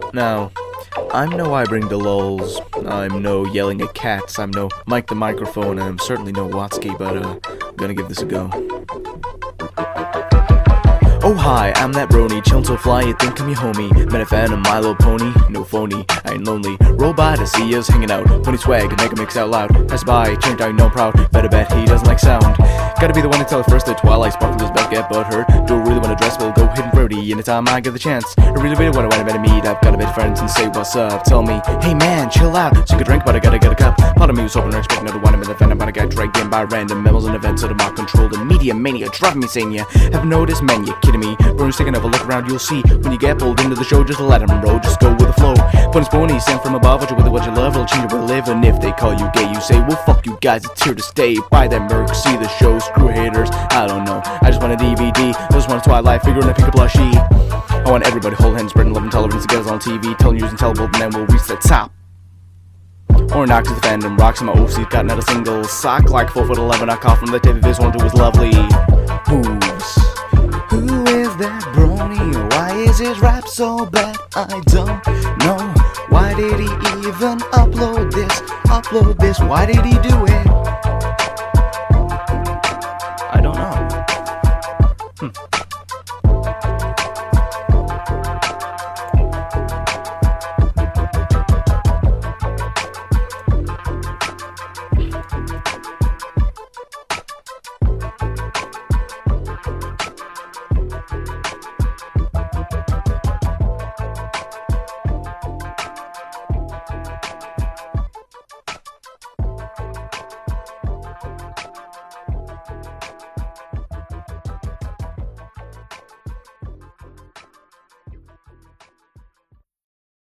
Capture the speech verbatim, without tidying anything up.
Now, I'm no I bring the lulls, I'm no yelling at cats, I'm no Mike the microphone, and I'm certainly no Watsky, but uh, I'm gonna give this a go. Oh hi, I'm that brony, chillin' so fly, you think I'm your homie. Met a fan of My Little Pony, no phony, I ain't lonely. Roll by to see us hanging out, funny swag, mega mix out loud. Pass by, turn down, no proud, better bet he doesn't like sound. Gotta be the one to tell it first, that Twilight sparklers back get butt hurt. Don't really wanna dress, well go hidden Brody, anytime I get the chance. I really really wanna wanna better meet up, got a bit of friends and say what's up. Tell me, hey man, chill out, take a drink, but I gotta get a cup. Part of me was hoping or expecting to want to be the fan, but I got dragged in by random memos and events that are not controlled. The media mania driving me insane, ya have noticed, man, you kidding me? Burns taking a look around, you'll see when you get pulled into the show, just let them roll, just go with the flow. But it's pony, sent from above, what you with, what you love, it'll change your live. And if they call you gay, you say, well fuck you guys, it's here to stay. Buy that merc, see the show, screw haters, I don't know, I just want a D V D, I just want a Twilight figure and a pink plushie. I want everybody hold hands, spreading love and tolerance together on T V, telling you and tellable, and then we'll reach the top. Or knock to the fandom, rocks in my O C's, got not a single sock, like four foot eleven, I caught from the tip of this one to his lovely hooves. Who is that brony? Why is his rap so bad? I don't know. Why did he even upload this? Upload this? Why did he do it?